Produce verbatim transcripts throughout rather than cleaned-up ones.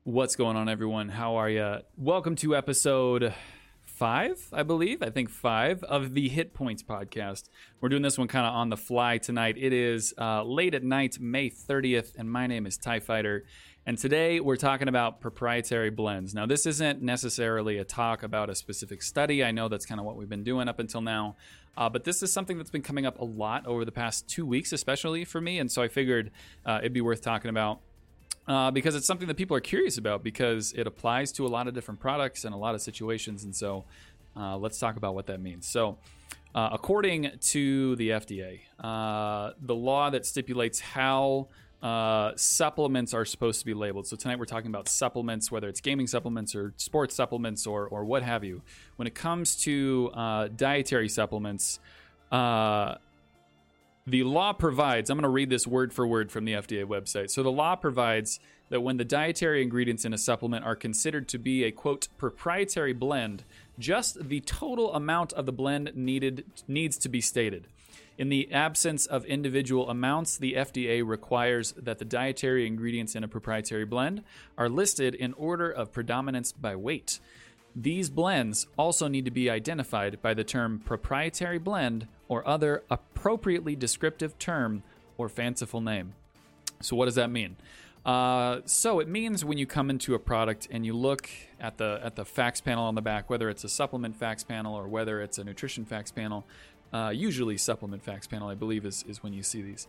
What's going on, everyone? How are you? Welcome to episode five, I believe. I think five of the Hit Points podcast. We're doing this one kind of on the fly tonight. It is uh, late at night, May thirtieth, and my name is TIE Fighter. And today we're talking about proprietary blends. Now, this isn't necessarily a talk about a specific study. I know that's kind of what we've been doing up until now. Uh, but this is something that's been coming up a lot over the past two weeks, especially for me. And so I figured uh, it'd be worth talking about. Uh, because it's something that people are curious about because it applies to a lot of different products and a lot of situations. And so uh, let's talk about what that means. So uh, according to the F D A, uh, the law that stipulates how uh, supplements are supposed to be labeled. So tonight we're talking about supplements, whether it's gaming supplements or sports supplements or, or what have you. When it comes to uh, dietary supplements, uh, the law provides, I'm going to read this word for word from the F D A website. So the law provides that when the dietary ingredients in a supplement are considered to be a, quote, proprietary blend, just the total amount of the blend needed needs to be stated. In the absence of individual amounts, the F D A requires that the dietary ingredients in a proprietary blend are listed in order of predominance by weight. These blends also need to be identified by the term proprietary blend or other appropriately descriptive term or fanciful name. So what does that mean? Uh, so it means when you come into a product and you look at the at the facts panel on the back, whether it's a supplement facts panel or whether it's a nutrition facts panel, uh, usually supplement facts panel, I believe, is, is when you see these.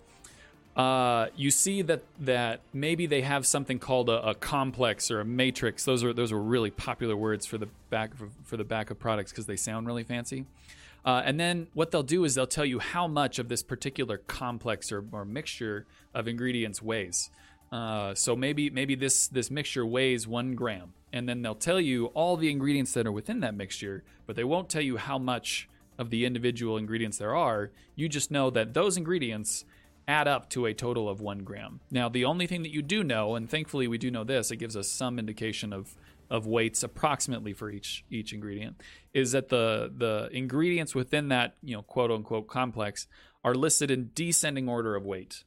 Uh, you see that that maybe they have something called a, a complex or a matrix. Those are those are really popular words for the back for, for the back of products because they sound really fancy. Uh, and then what they'll do is they'll tell you how much of this particular complex or, or mixture of ingredients weighs. Uh, so maybe maybe this this mixture weighs one gram, and then they'll tell you all the ingredients that are within that mixture, but they won't tell you how much of the individual ingredients there are. You just know that those ingredients add up to a total of one gram. Now, the only thing that you do know, and thankfully we do know this, it gives us some indication of of weights approximately for each each ingredient, is that the the ingredients within that, you know, quote unquote complex are listed in descending order of weight.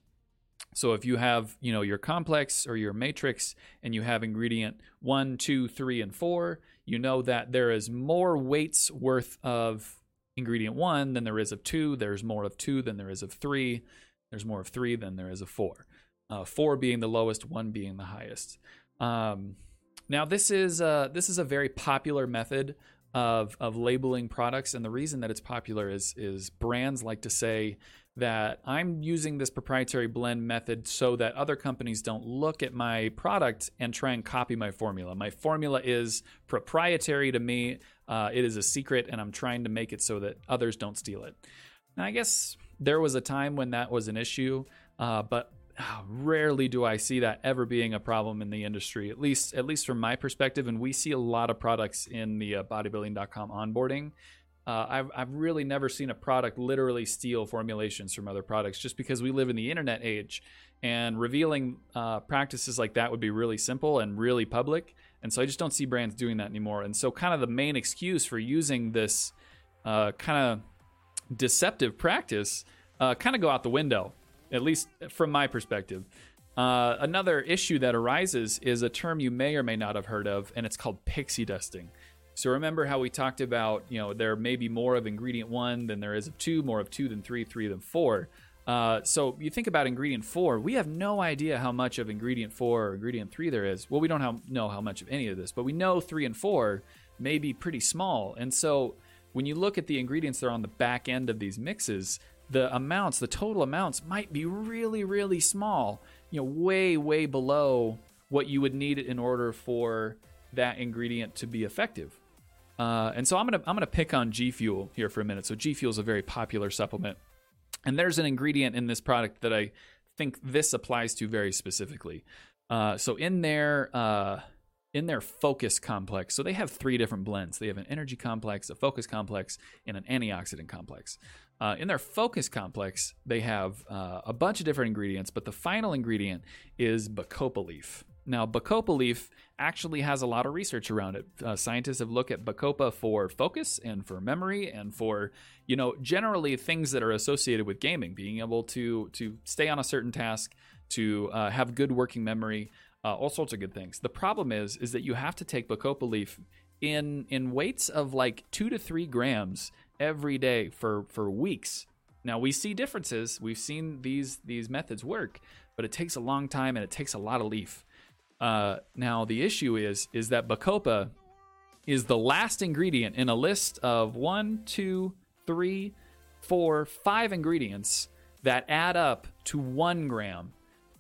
So if you have, you know, your complex or your matrix and you have ingredient one, two, three, and four, you know that there is more weights worth of ingredient one than there is of two. There's more of two than there is of three. There's more of three than there is of four. Uh, four being the lowest, one being the highest. Um, now, this is uh, this is a very popular method of of labeling products, and the reason that it's popular is is brands like to say that I'm using this proprietary blend method so that other companies don't look at my product and try and copy my formula. My formula is proprietary to me. Uh, it is a secret, and I'm trying to make it so that others don't steal it. Now, I guess there was a time when that was an issue, uh, but uh, rarely do I see that ever being a problem in the industry, at least at least from my perspective. And we see a lot of products in the uh, bodybuilding dot com onboarding. Uh, I've, I've really never seen a product literally steal formulations from other products just because we live in the internet age, and revealing uh, practices like that would be really simple and really public. And so I just don't see brands doing that anymore. And so kind of the main excuse for using this uh, kind of deceptive practice uh, kind of go out the window, at least from my perspective. Uh, another issue that arises is a term you may or may not have heard of, and it's called pixie dusting. So remember how we talked about, you know, there may be more of ingredient one than there is of two, more of two than three, three than four. Uh, so you think about ingredient four, we have no idea how much of ingredient four or ingredient three there is. Well, we don't have, know how much of any of this, but we know three and four may be pretty small. And so when you look at the ingredients that are on the back end of these mixes, the amounts, the total amounts might be really, really small, you know, way, way below what you would need in order for that ingredient to be effective. Uh, and so I'm gonna I'm gonna pick on G Fuel here for a minute. So G Fuel is a very popular supplement, and there's an ingredient in this product that I think this applies to very specifically. Uh, so in their uh, in their focus complex, so they have three different blends. They have an energy complex, a focus complex, and an antioxidant complex. Uh, in their focus complex, they have uh, a bunch of different ingredients, but the final ingredient is bacopa leaf. Now, bacopa leaf actually has a lot of research around it. Uh, scientists have looked at bacopa for focus and for memory and for, you know, generally things that are associated with gaming, being able to to stay on a certain task, to uh, have good working memory. uh, all sorts of good things. The problem is, is that you have to take Bacopa leaf in in weights of like two to three grams every day for for weeks. Now we see differences. We've seen these these methods work, but it takes a long time and it takes a lot of leaf. Uh, now the issue is is that Bacopa is the last ingredient in a list of one, two, three, four, five ingredients that add up to one gram.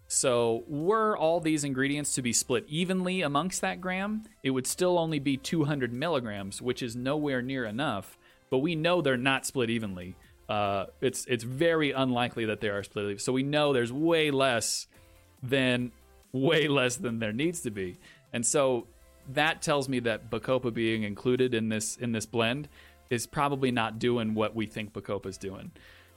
So were all these ingredients to be split evenly amongst that gram, it would still only be two hundred milligrams, which is nowhere near enough. But we know they're not split evenly. Uh, it's it's very unlikely that they are split evenly. So we know there's way less than way less than there needs to be. And so that tells me that Bacopa being included in this in this blend is probably not doing what we think Bacopa's doing.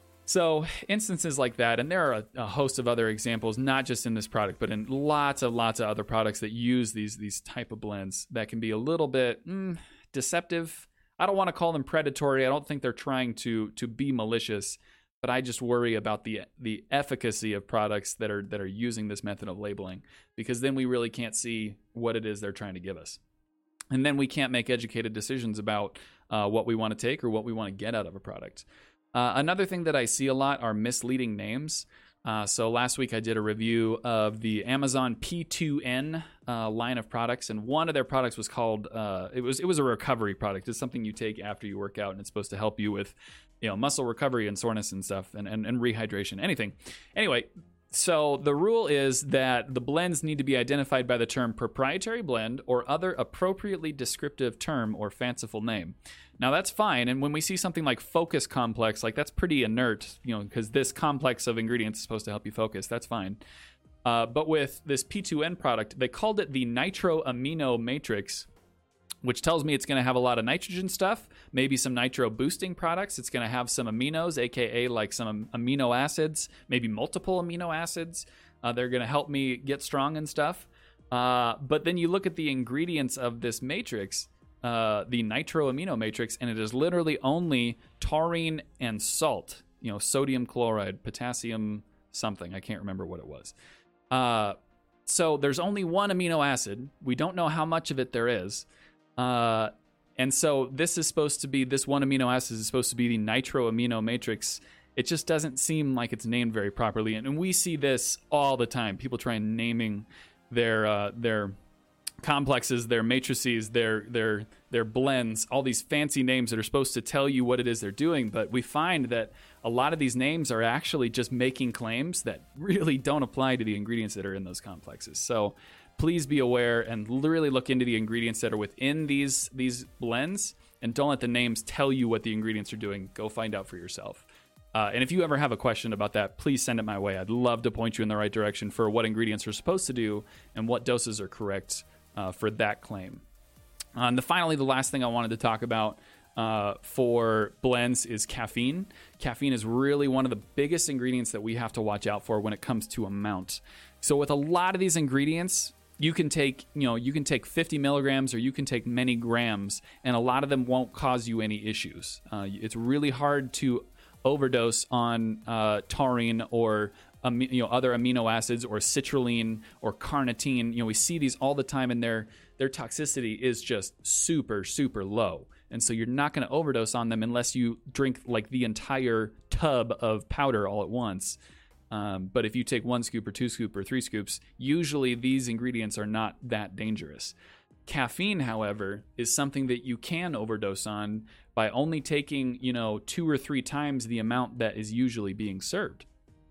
So instances like that, and there are a, a host of other examples, not just in this product, but in lots of lots of other products that use these these type of blends that can be a little bit mm, deceptive. I don't want to call them predatory. I don't think they're trying to to be malicious, but I just worry about the the efficacy of products that are that are using this method of labeling, because then we really can't see what it is they're trying to give us, and then we can't make educated decisions about uh, what we want to take or what we want to get out of a product. Uh, another thing that I see a lot are misleading names. Uh, so last week I did a review of the Amazon P two N uh, line of products, and one of their products was called uh, it was it was a recovery product. It's something you take after you work out, and it's supposed to help you with, you know, muscle recovery and soreness and stuff, and and, and rehydration, anything. Anyway, so the rule is that the blends need to be identified by the term proprietary blend or other appropriately descriptive term or fanciful name. Now that's fine, and when we see something like focus complex, like that's pretty inert, you know, because this complex of ingredients is supposed to help you focus. That's fine. Uh, but with this P two N product, they called it the nitro amino matrix, which tells me it's going to have a lot of nitrogen stuff, maybe some nitro boosting products. It's going to have some aminos, aka like some amino acids, maybe multiple amino acids. Uh, they're going to help me get strong and stuff. Uh, but then you look at the ingredients of this matrix, uh, the nitro amino matrix, and it is literally only taurine and salt, you know, sodium chloride, potassium something. I can't remember what it was. Uh, so there's only one amino acid. We don't know how much of it there is. Uh, and so this is supposed to be, this one amino acid is supposed to be the nitro amino matrix. It just doesn't seem like it's named very properly. And, and we see this all the time. People try and naming their, uh, their complexes, their matrices, their, their, their blends, all these fancy names that are supposed to tell you what it is they're doing. But we find that a lot of these names are actually just making claims that really don't apply to the ingredients that are in those complexes. So please be aware and really look into the ingredients that are within these these blends, and don't let the names tell you what the ingredients are doing. Go find out for yourself. Uh, and if you ever have a question about that, please send it my way. I'd love to point you in the right direction for what ingredients are supposed to do and what doses are correct uh, for that claim. Uh, and the, finally, the last thing I wanted to talk about uh, for blends is caffeine. Caffeine is really one of the biggest ingredients that we have to watch out for when it comes to amount. So with a lot of these ingredients, you can take, you know, you can take fifty milligrams or you can take many grams, and a lot of them won't cause you any issues. Uh, it's really hard to overdose on uh, taurine or um, you know, other amino acids or citrulline or carnitine. You know, we see these all the time, and their their toxicity is just super super low. And so you're not going to overdose on them unless you drink like the entire tub of powder all at once. Um, but if you take one scoop or two scoop or three scoops, usually these ingredients are not that dangerous. Caffeine, however, is something that you can overdose on by only taking, you know, two or three times the amount that is usually being served.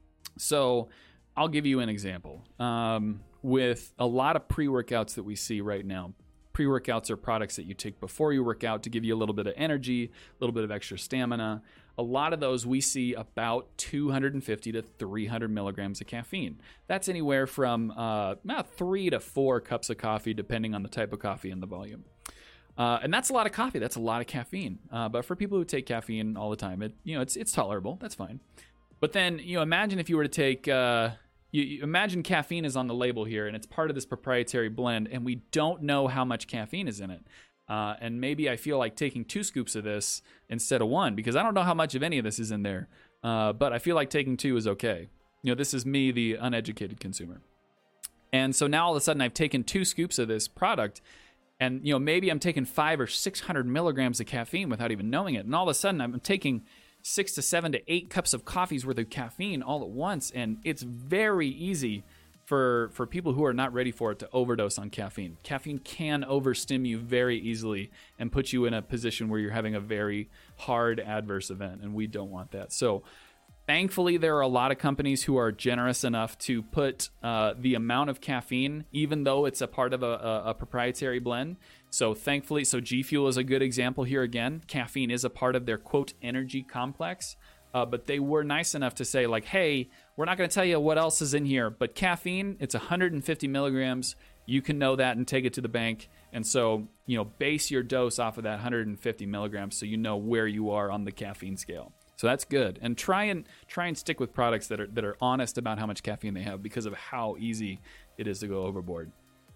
So I'll give you an example. Um, with a lot of pre-workouts that we see right now, pre-workouts are products that you take before you work out to give you a little bit of energy, a little bit of extra stamina. A lot of those we see about two hundred fifty to three hundred milligrams of caffeine. That's anywhere from uh, about three to four cups of coffee, depending on the type of coffee and the volume. Uh, and that's a lot of coffee. That's a lot of caffeine. Uh, but for people who take caffeine all the time, it you know it's it's tolerable. That's fine. But then you know imagine if you were to take uh, you, you imagine caffeine is on the label here, and it's part of this proprietary blend, and we don't know how much caffeine is in it. Uh, and maybe I feel like taking two scoops of this instead of one, because I don't know how much of any of this is in there. Uh, but I feel like taking two is okay. You know, this is me, the uneducated consumer. And so now all of a sudden I've taken two scoops of this product, and you know maybe I'm taking five or six hundred milligrams of caffeine without even knowing it. And all of a sudden I'm taking six to seven to eight cups of coffee's worth of caffeine all at once, and it's very easy for for people who are not ready for it to overdose on caffeine. Caffeine can overstim you very easily and put you in a position where you're having a very hard adverse event, and we don't want that. So thankfully, there are a lot of companies who are generous enough to put uh, the amount of caffeine, even though it's a part of a, a, a proprietary blend. So thankfully, so G Fuel is a good example here again. Caffeine is a part of their, quote, energy complex. Uh, but they were nice enough to say, like, hey, we're not going to tell you what else is in here, but caffeine, it's one hundred fifty milligrams. You can know that and take it to the bank. And so, you know, base your dose off of that one hundred fifty milligrams so you know where you are on the caffeine scale. So that's good. And try and try and stick with products that are that are honest about how much caffeine they have, because of how easy it is to go overboard.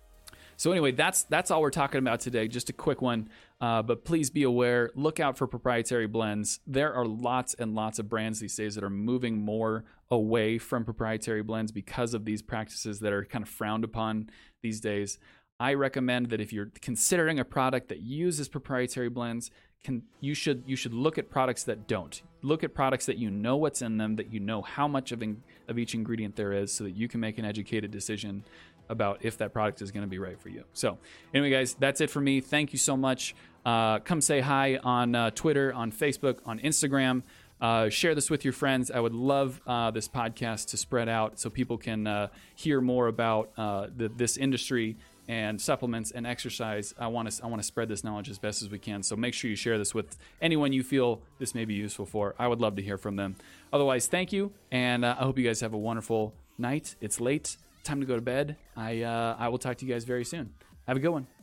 So anyway, that's that's all we're talking about today. Just a quick one, uh, but please be aware. Look out for proprietary blends. There are lots and lots of brands these days that are moving more away from proprietary blends because of these practices that are kind of frowned upon these days. I recommend that if you're considering a product that uses proprietary blends, can you should you should look at products that don't. Look at products that you know what's in them, that you know how much of in, of each ingredient there is, so that you can make an educated decision about if that product is going to be right for you. So anyway, guys, that's it for me. Thank you so much. Uh, come say hi on uh, Twitter, on Facebook, on Instagram. Uh, share this with your friends. I would love uh, this podcast to spread out so people can uh, hear more about uh, the, this industry and supplements and exercise. I want to I want to spread this knowledge as best as we can. So make sure you share this with anyone you feel this may be useful for. I would love to hear from them. Otherwise, thank you, and uh, I hope you guys have a wonderful night. It's late. Time to go to bed. I uh, I will talk to you guys very soon. Have a good one.